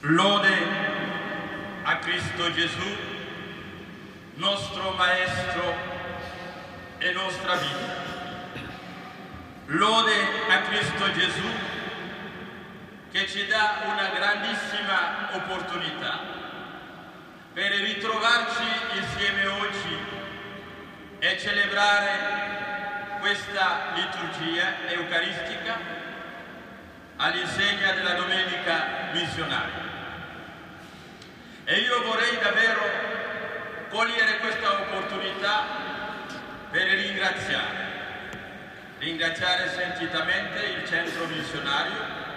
Lode a Cristo Gesù, nostro Maestro e nostra vita. Lode a Cristo Gesù che ci dà una grandissima opportunità per ritrovarci insieme oggi e celebrare questa liturgia eucaristica all'insegna della Domenica Missionaria. E io vorrei davvero cogliere questa opportunità per ringraziare sentitamente il centro missionario,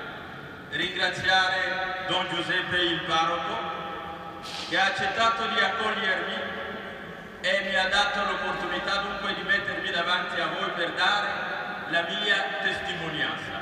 ringraziare Don Giuseppe il parroco che ha accettato di accogliermi e mi ha dato l'opportunità dunque di mettermi davanti a voi per dare la mia testimonianza.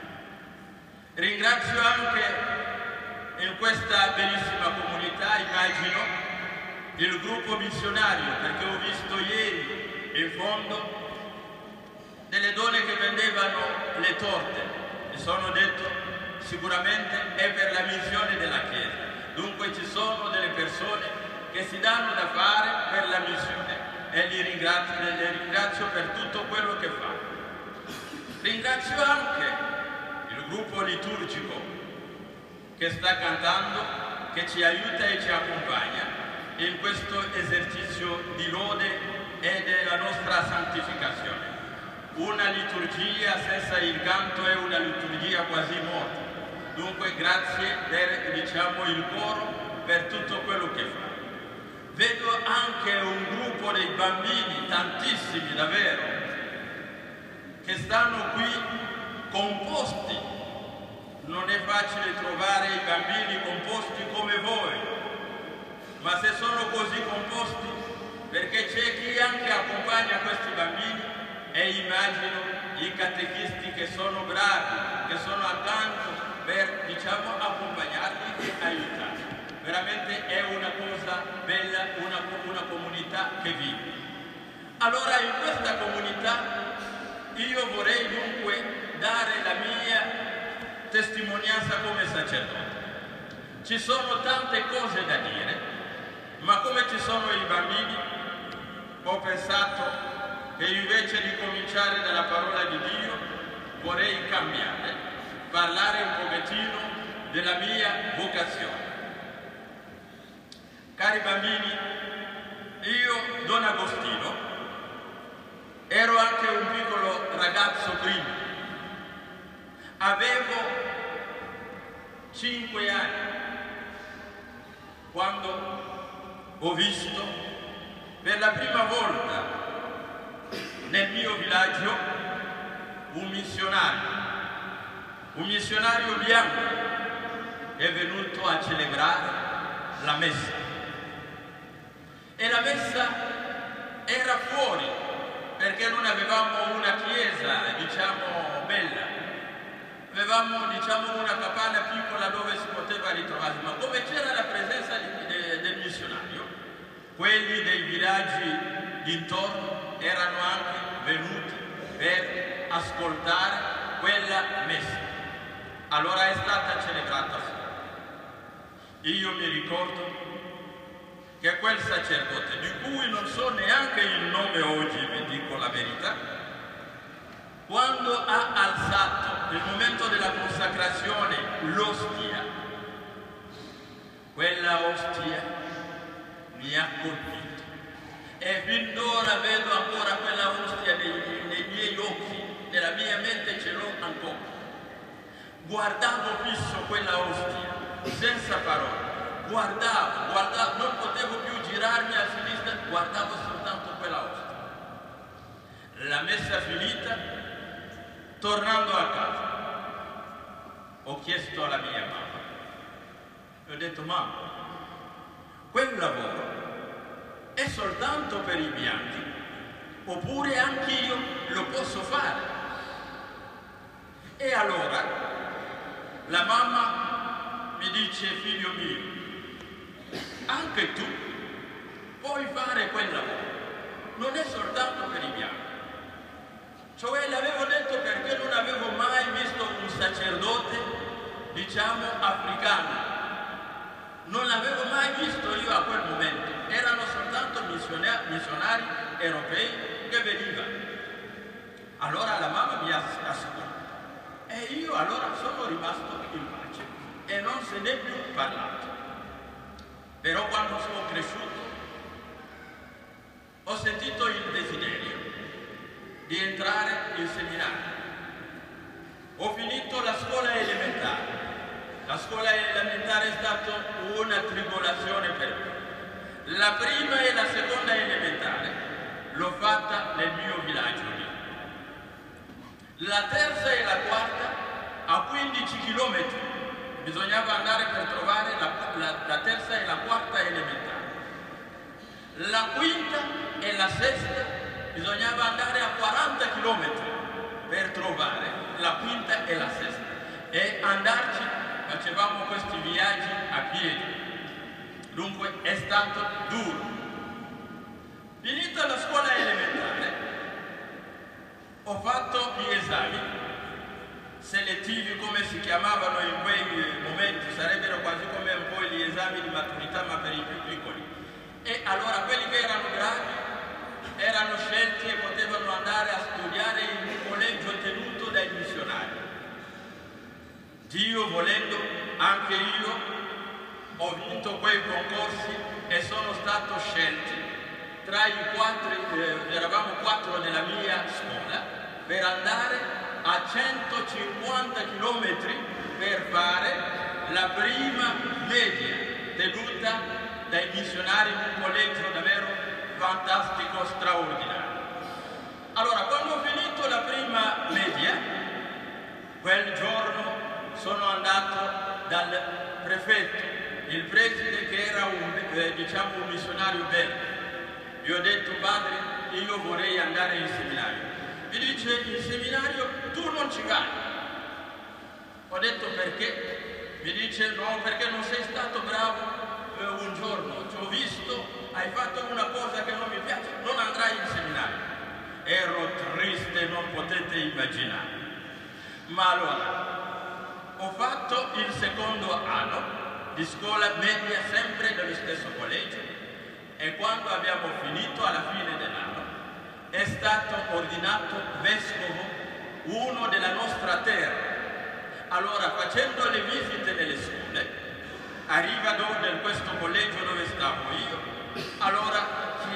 Ringrazio anche in questa bellissima comunità, immagino, il gruppo missionario, perché ho visto ieri in fondo delle donne che vendevano le torte e sono detto sicuramente è per la missione della Chiesa. Dunque ci sono delle persone che si danno da fare per la missione e li ringrazio per tutto quello che fanno. Ringrazio anche il gruppo liturgico che sta cantando, che ci aiuta e ci accompagna in questo esercizio di lode e della nostra santificazione. Una liturgia senza il canto è una liturgia quasi morta. Dunque grazie per, il coro per tutto quello che fa. Vedo anche un gruppo dei bambini, tantissimi davvero, che stanno qui composti. Non è facile trovare i bambini composti come voi, ma se sono così composti perché c'è chi anche accompagna questi bambini e immagino i catechisti che sono bravi, che sono accanto per, accompagnarli e aiutarli. Veramente è una cosa bella, una comunità che vive. Allora in questa comunità io vorrei dunque dare la mia testimonianza come sacerdote. Ci sono tante cose da dire, ma come ci sono i bambini, ho pensato che invece di cominciare dalla parola di Dio vorrei cambiare, parlare un pochettino della mia vocazione. Cari bambini, io, Don Agostino, ero anche un piccolo ragazzo prima. Avevo 5 anni quando ho visto per la prima volta nel mio villaggio un missionario bianco è venuto a celebrare la messa. E la messa era fuori perché non avevamo una chiesa, bella. Avevamo una capanna piccola dove si poteva ritrovare, ma come c'era la presenza del missionario, quelli dei villaggi dintorno erano anche venuti per ascoltare quella messa. Allora è stata celebrata fuori. Io mi ricordo che quel sacerdote, di cui non so neanche il nome oggi, vi dico la verità, quando ha alzato nel momento della consacrazione l'ostia, quella ostia mi ha colpito e fin d'ora vedo ancora quella ostia nei miei occhi, nella mia mente ce l'ho ancora. Guardavo fisso quella ostia senza parole, guardavo, non potevo più girarmi a sinistra, guardavo soltanto quella ostia. La messa finita, tornando a casa, ho chiesto alla mia mamma, ho detto: mamma, quel lavoro è soltanto per i bianchi oppure anch'io lo posso fare? E allora la mamma mi dice: figlio mio, anche tu puoi fare quel lavoro, non è soltanto per i bianchi. Cioè l'avevo detto perché non avevo mai visto un sacerdote, africano, non l'avevo mai visto io a quel momento, erano soltanto missionari europei che venivano. Allora la mamma mi ha assicurato e io allora sono rimasto in pace e non se ne è più parlato. Però quando sono cresciuto ho sentito il desiderio di entrare in seminario. Ho finito la scuola elementare. La scuola elementare è stata una tribolazione per me. La prima e la seconda elementare l'ho fatta nel mio villaggio lì. La terza e la quarta a 15 chilometri bisognava andare per trovare la terza e la quarta elementare. La quinta e la sesta bisognava andare a 40 chilometri per trovare la quinta e la sesta. E andarci, facevamo questi viaggi a piedi. Dunque è stato duro. Finita la scuola elementare, ho fatto gli esami selettivi, come si chiamavano in quei momenti, sarebbero quasi come un po' gli esami di maturità ma per i più piccoli. E allora quelli che erano bravi erano scelti e potevano andare a studiare in un collegio tenuto dai missionari. Dio volendo, anche io ho vinto quei concorsi e sono stato scelto tra i eravamo 4 nella mia scuola, per andare a 150 chilometri per fare la prima media tenuta dai missionari in un collegio davvero fantastico, straordinario. Allora, quando ho finito la prima media, quel giorno sono andato dal prefetto, il preside che era un missionario belga. Gli ho detto: padre, io vorrei andare in seminario. Mi dice: in seminario tu non ci vai. Ho detto: perché? Mi dice: no, perché non sei stato bravo un giorno, ti ho visto, hai fatto una cosa che non mi piace, non andrai in seminario. Ero triste, non potete immaginare. Ma allora, ho fatto il secondo anno di scuola media sempre nello stesso collegio e quando abbiamo finito, alla fine dell'anno, è stato ordinato vescovo uno della nostra terra. Allora, facendo le visite nelle scuole, arriva in questo collegio dove stavo io, allora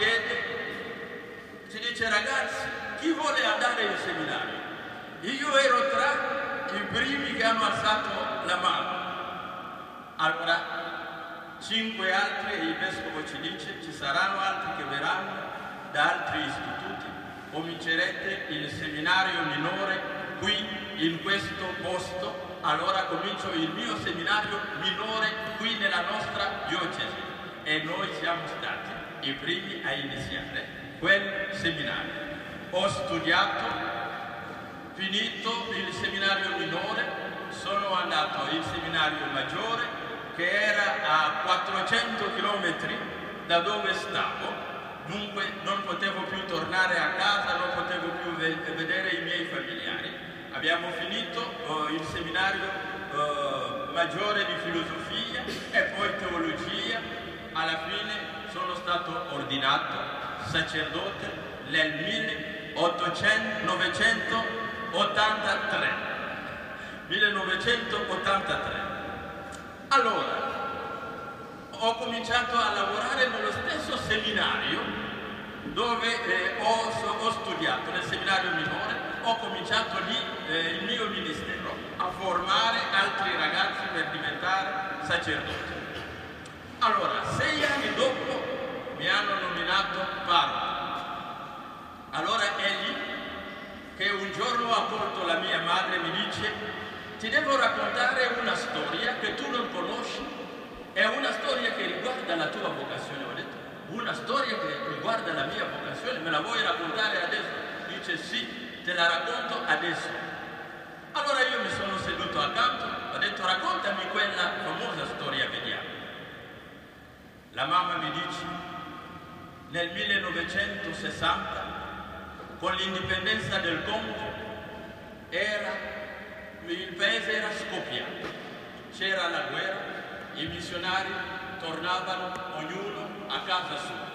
ci dice: ragazzi, chi vuole andare in seminario? Io ero tra i primi che hanno alzato la mano. Allora 5 altri, e il vescovo ci dice: ci saranno altri che verranno da altri istituti, comincerete il seminario minore qui in questo posto. Allora comincio il mio seminario minore qui nella nostra diocesi e noi siamo stati i primi a iniziare quel seminario. Ho studiato, finito il seminario minore, sono andato in seminario maggiore che era a 400 chilometri da dove stavo, dunque non potevo più tornare a casa, non potevo più vedere i miei familiari. Abbiamo finito il seminario maggiore di filosofia e poi teologia. Alla fine sono stato ordinato sacerdote nel 1983. Allora, ho cominciato a lavorare nello stesso seminario dove ho studiato, nel seminario minore. Ho cominciato lì il mio ministero, a formare altri ragazzi per diventare sacerdoti. Allora, 6 anni dopo mi hanno nominato parroco. Allora è lì che un giorno ha colto la mia madre e mi dice: ti devo raccontare una storia che tu non conosci, è una storia che riguarda la tua vocazione. Ho detto: una storia che riguarda la mia vocazione, me la vuoi raccontare adesso? Dice: sì, te la racconto adesso. Allora io mi sono seduto accanto, ho detto: raccontami quella famosa storia, vediamo. La mamma mi dice: nel 1960, con l'indipendenza del Congo, il paese era scoppiato, c'era la guerra, i missionari tornavano ognuno a casa sua.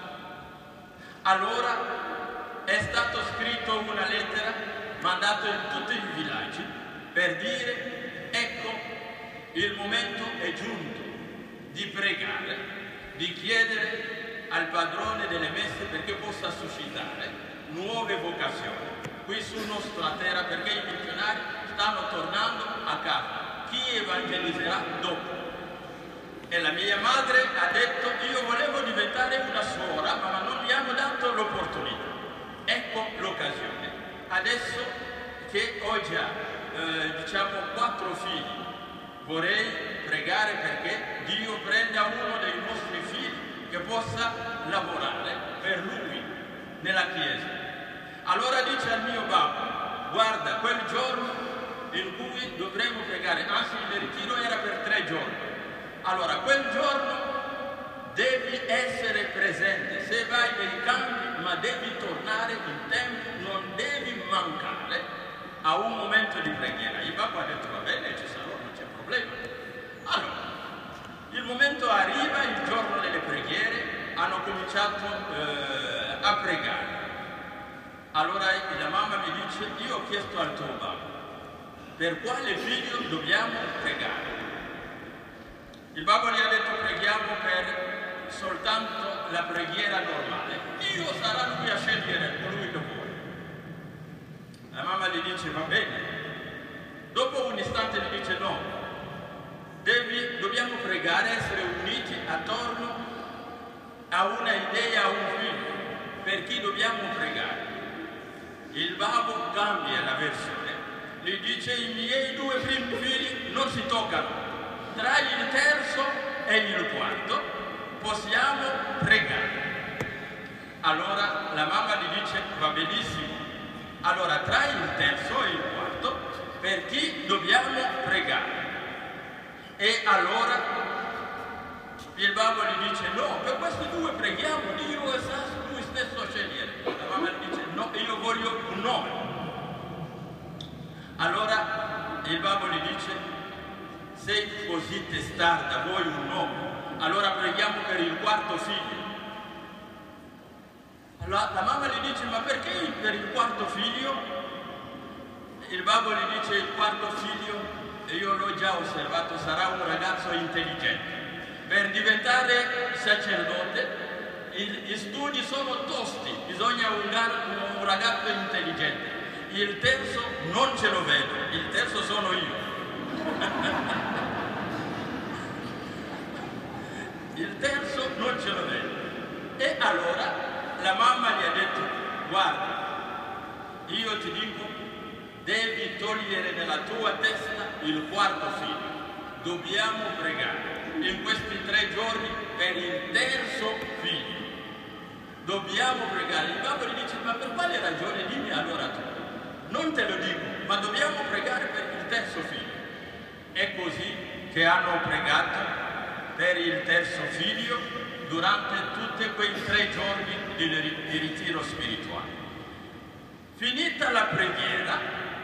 Allora è stato scritto una lettera mandata in tutti i villaggi per dire: ecco, il momento è giunto di pregare, di chiedere al padrone delle messe perché possa suscitare nuove vocazioni qui sulla nostra terra, perché i missionari stanno tornando a casa. Chi evangelizzerà dopo? E la mia madre ha detto: io volevo diventare una suora, ma non mi hanno dato l'opportunità. Ecco l'occasione. Adesso che ho già, diciamo, 4 figli, vorrei pregare perché Dio prenda uno dei nostri figli che possa lavorare per Lui nella Chiesa. Allora dice al mio babbo: guarda, quel giorno in cui dovremo pregare, anzi il ritiro era per 3 giorni, allora quel giorno devi essere presente, se vai nei campi, ma devi tornare in tempo, non devi mancare a un momento di preghiera. Il babbo ha detto: va bene, ci sarò, non c'è problema. Allora, il momento arriva, il giorno delle preghiere, hanno cominciato a pregare. Allora la mamma mi dice: io ho chiesto al tuo babbo per quale figlio dobbiamo pregare. Il babbo gli ha detto: preghiamo per soltanto la preghiera normale. Dio sarà lui a scegliere colui che vuole. La mamma gli dice: va bene. Dopo un istante gli dice: no, dobbiamo pregare, essere uniti attorno a una idea, a un figlio. Per chi dobbiamo pregare? Il babbo cambia la versione, gli dice: i miei 2 primi figli non si toccano, tra il terzo e il quarto possiamo pregare. Allora la mamma gli dice: va benissimo, allora tra il terzo e il quarto per chi dobbiamo pregare? E allora il babbo gli dice: no, per questi 2 preghiamo, Dio sa lui stesso scegliere. La mamma gli dice: no, io voglio un nome. Allora il babbo gli dice: sei così testarda, vuoi un nome? Allora preghiamo per il 4º figlio. Allora la mamma gli dice: ma perché per il 4º figlio? Il babbo gli dice: il 4º figlio, io l'ho già osservato, sarà un ragazzo intelligente. Per diventare sacerdote gli studi sono tosti, bisogna un ragazzo intelligente. Il terzo non ce lo vedo, il terzo sono io. Il terzo non ce lo vedo. E allora la mamma gli ha detto: guarda, io ti dico, devi togliere nella tua testa il 4º figlio. Dobbiamo pregare in questi 3 giorni per il terzo figlio. Dobbiamo pregare. Il babbo gli dice: ma per quale ragione? Dimmi allora tu. Non te lo dico, ma dobbiamo pregare per il terzo figlio. È così che hanno pregato per il terzo figlio durante tutti quei 3 giorni di ritiro spirituale. Finita la preghiera,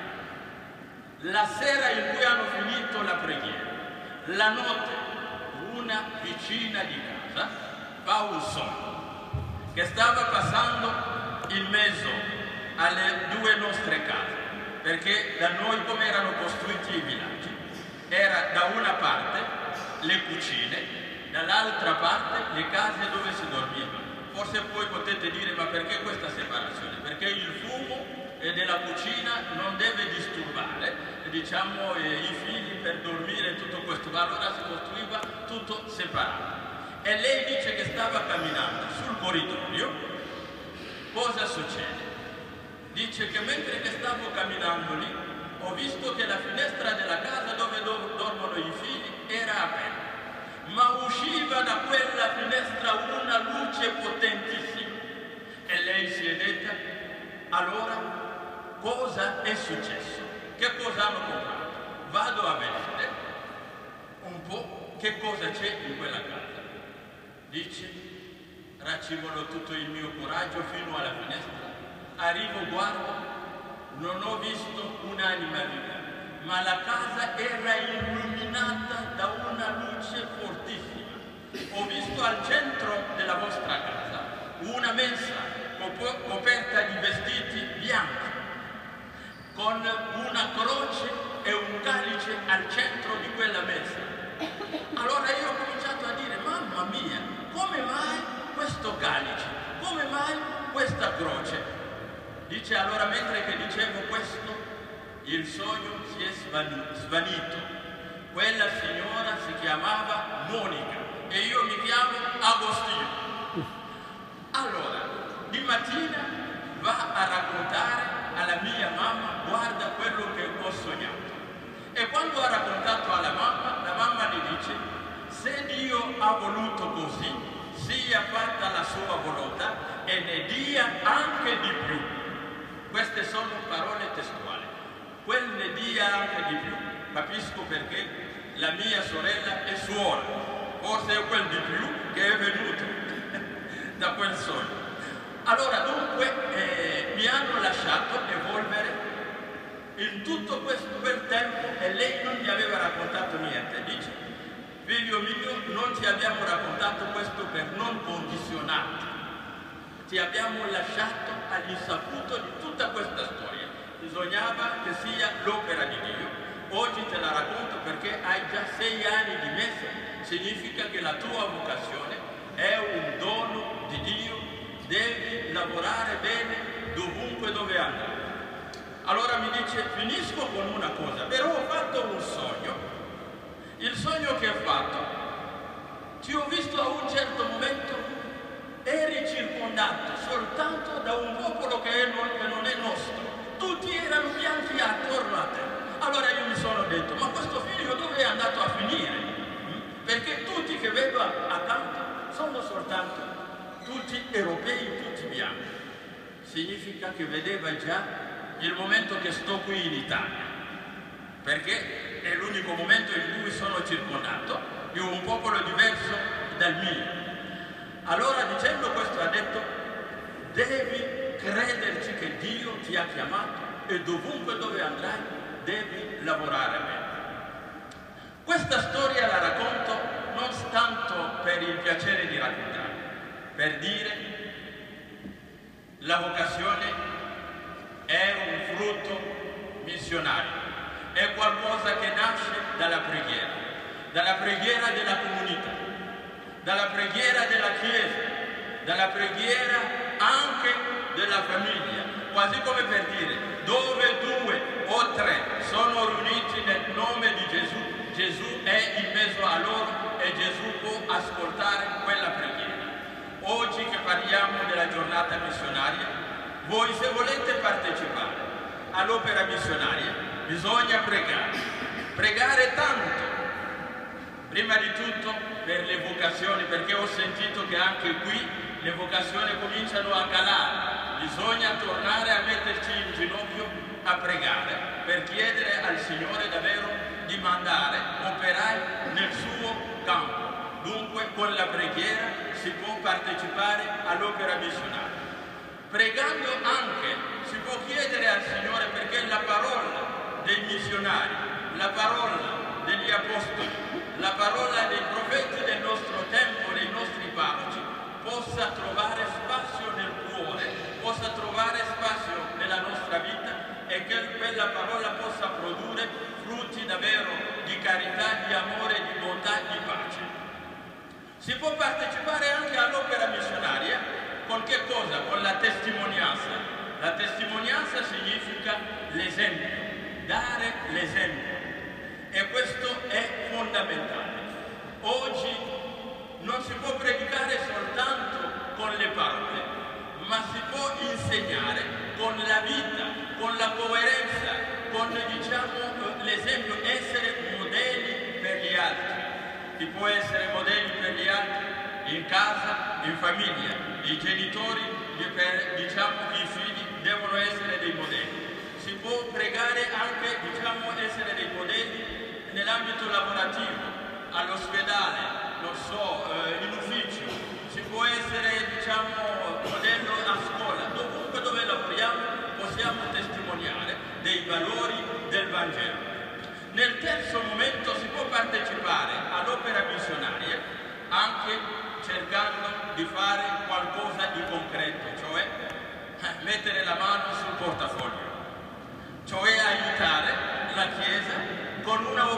la sera in cui hanno finito la preghiera, la notte, una vicina di casa fa un sogno che stava passando in mezzo alle 2 nostre case, perché da noi, come erano costruiti i villaggi, era da una parte le cucine, dall'altra parte le case dove si dormiva. Forse poi potete dire: ma perché questa separazione? Perché il fumo della cucina non deve disturbare, diciamo, i figli per dormire, tutto questo. Ma allora si costruiva tutto separato. E lei dice che stava camminando sul corridoio. Cosa succede? Dice che mentre che stavo camminando lì, ho visto che la finestra della casa dove dormono i figli era aperta, ma usciva da quella finestra una luce potentissima. E lei si è detta: allora cosa è successo? Che cosa hanno comprato? Vado a vedere un po' che cosa c'è in quella casa. Dice: racimolo tutto il mio coraggio fino alla finestra, arrivo, guardo, non ho visto un'anima viva, ma la casa era illuminata da una luce fortissima. Ho questo calice, come mai questa croce? Dice allora, mentre che dicevo questo, il sogno si è svanito. Quella signora si chiamava Monica e io mi chiamo Agostino. Allora, di mattina va a raccontare alla mia mamma: guarda quello che ho sognato. E quando ha raccontato alla mamma, la mamma gli dice: se Dio ha voluto così, sia fatta la sua volontà e ne dia anche di più. Queste sono parole testuali. Quel ne dia anche di più. Capisco perché la mia sorella è suora. Forse è quel di più che è venuto da quel sogno. Allora dunque mi hanno lasciato evolvere in tutto quel tempo e lei non mi aveva raccontato niente. Dice: figlio mio, non ti abbiamo raccontato questo per non condizionarti. Ti abbiamo lasciato all'insaputo di tutta questa storia. Bisognava che sia l'opera di Dio. Oggi te la racconto perché hai già 6 anni di messa. Significa che la tua vocazione è un dono di Dio. Devi lavorare bene dovunque dove andrai. Allora mi dice: finisco con una cosa, però ho fatto un sogno. Il sogno che ho fatto, ti ho visto a un certo momento, eri circondato soltanto da un popolo che non è nostro. Tutti erano bianchi attorno a te. Allora io mi sono detto: ma questo figlio dove è andato a finire? Perché tutti che vedo accanto sono soltanto tutti europei, tutti bianchi. Significa che vedeva già il momento che sto qui in Italia, perché è l'unico momento in cui sono circondato di un popolo diverso dal mio. Allora, dicendo questo, ha detto: devi crederci che Dio ti ha chiamato e dovunque dove andrai devi lavorare bene. Questa storia la racconto non tanto per il piacere di raccontare, per dire la vocazione è un frutto missionario, è qualcosa che nasce dalla preghiera della comunità, dalla preghiera della Chiesa, dalla preghiera anche della famiglia, quasi come per dire: dove 2 o 3 sono riuniti nel nome di Gesù, Gesù è in mezzo a loro e Gesù può ascoltare quella preghiera. Oggi che parliamo della giornata missionaria, voi se volete partecipare all'opera missionaria bisogna pregare tanto, prima di tutto per le vocazioni, perché ho sentito che anche qui le vocazioni cominciano a calare. Bisogna tornare a metterci in ginocchio a pregare per chiedere al Signore davvero di mandare operai nel suo campo. Dunque con la preghiera si può partecipare all'opera missionaria. Pregando anche si può chiedere al Signore perché la parola dei missionari, la parola degli apostoli, la parola dei profeti del nostro tempo, dei nostri parroci, possa trovare spazio nel cuore, possa trovare spazio nella nostra vita e che quella parola possa produrre frutti davvero di carità, di amore, di bontà, di pace. Si può partecipare anche all'opera missionaria con che cosa? Con la testimonianza. La testimonianza significa l'esempio, dare l'esempio. E questo è fondamentale. Oggi non si può predicare soltanto con le parole, ma si può insegnare con la vita, con la coerenza, con l'esempio, essere modelli per gli altri. Si può essere modelli per gli altri in casa, in famiglia. I genitori, i figli devono essere dei modelli. Si può pregare anche, essere dei modelli nell'ambito lavorativo, all'ospedale, in ufficio. Si può essere, modello a scuola. Dovunque dove lavoriamo possiamo testimoniare dei valori del Vangelo. Nel terzo momento si può partecipare all'opera missionaria anche cercando di fare qualcosa di concreto, cioè mettere la mano sul portafoglio, cioè aiutare la Chiesa con una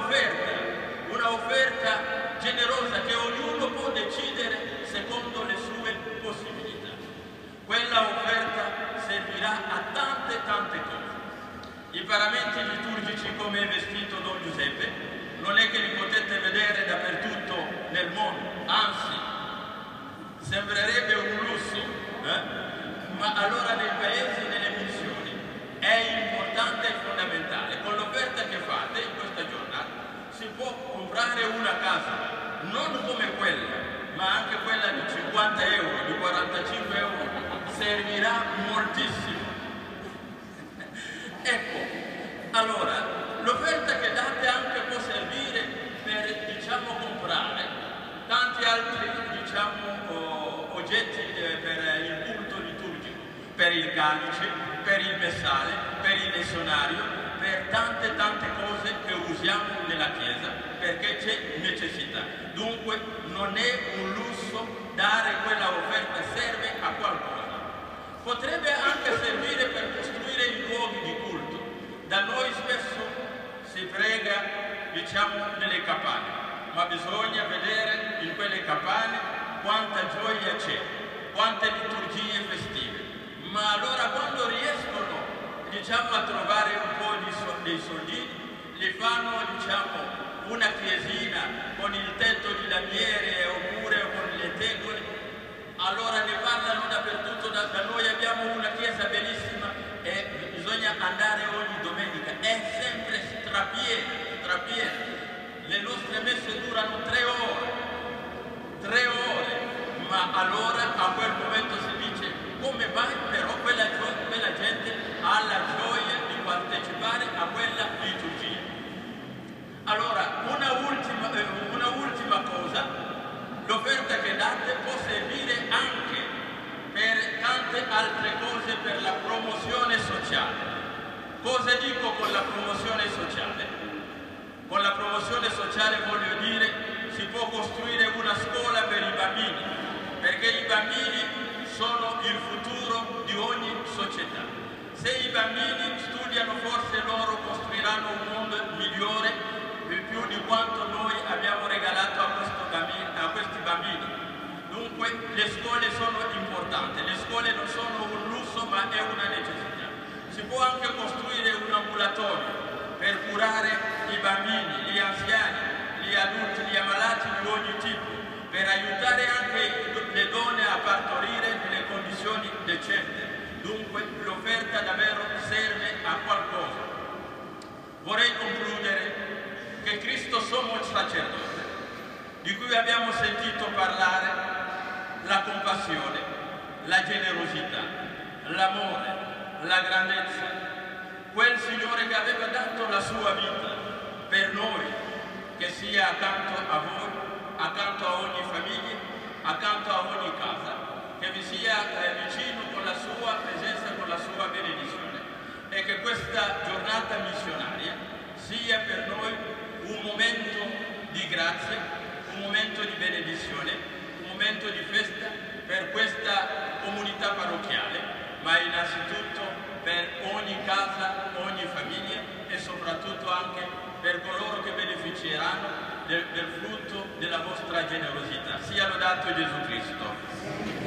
offerta generosa che ognuno può decidere secondo le sue possibilità. Quella offerta servirà a tante cose. I paramenti liturgici come è vestito Don Giuseppe non è che li potete vedere dappertutto nel mondo, anzi sembrerebbe un lusso, ma allora nei paesi, nelle missioni è importante e fondamentale. Con l'offerta che fate in questa giornata si può comprare una casa, non come quella, ma anche quella di 50 euro, di 45 euro, servirà moltissimo. Ecco, allora, l'offerta che date anche può servire per, diciamo, comprare tanti altri, diciamo, oggetti per il culto liturgico, per il calice, per il messale, per il lessonario, per tante cose che usiamo nella Chiesa, perché c'è necessità. Dunque non è un lusso dare quella offerta, serve a qualcosa. Potrebbe anche servire per costruire i luoghi di culto. Da noi spesso si prega, diciamo, nelle capanne, ma bisogna vedere in quelle capanne quanta gioia c'è, quante liturgie festive. Ma allora quando riescono, diciamo, a trovare un po' dei soldini, li fanno, diciamo, una chiesina con il tetto di lamiere oppure con le tegole. Allora ne parlano dappertutto, da noi abbiamo una chiesa bellissima e bisogna andare ogni domenica, è sempre strapiena. Le nostre messe durano 3 ore, ma allora a quel momento si dice come mai però quella gente ha la gioia di partecipare a quella liturgia. Allora, una ultima cosa, l'offerta che date può servire anche per tante altre cose, per la promozione sociale. Cosa dico con la promozione sociale? Con la promozione sociale voglio dire si può costruire una scuola per i bambini, perché i bambini sono il futuro di ogni società. Se i bambini studiano, forse loro costruiranno un mondo migliore, più di quanto noi abbiamo regalato a questi bambini. Dunque le scuole sono importanti, le scuole non sono un lusso ma è una necessità. Si può anche costruire un ambulatorio per curare i bambini, gli anziani, gli adulti, gli ammalati di ogni tipo, per aiutare anche le donne a partorire nelle condizioni decenti. Dunque l'offerta davvero serve a qualcosa. Vorrei concludere che Cristo sommo sacerdote, di cui abbiamo sentito parlare, la compassione, la generosità, l'amore, la grandezza, quel Signore che aveva dato la sua vita per noi, che sia accanto a voi, accanto a ogni famiglia, accanto a ogni casa, che vi sia vicino con la sua presenza, con la sua benedizione, e che questa giornata missionaria sia per noi un momento di grazia, un momento di benedizione, un momento di festa per questa comunità parrocchiale, ma innanzitutto per ogni casa, ogni famiglia e soprattutto anche per coloro che beneficeranno del frutto della vostra generosità. Sia lodato Gesù Cristo.